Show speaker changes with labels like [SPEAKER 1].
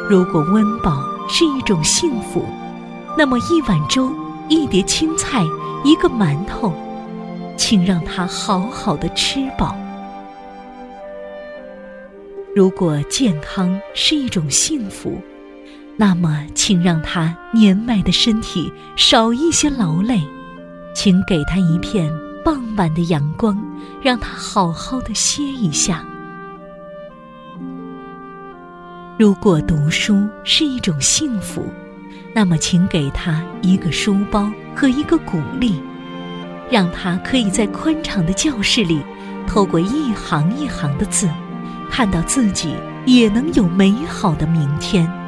[SPEAKER 1] 如果温饱是一种幸福，那么一碗粥、一碟青菜、一个馒头，请让他好好的吃饱。如果健康是一种幸福，那么请让他年迈的身体少一些劳累，请给他一片傍晚的阳光，让他好好的歇一下。如果读书是一种幸福，那么请给他一个书包和一个鼓励，让他可以在宽敞的教室里，透过一行一行的字，看到自己也能有美好的明天。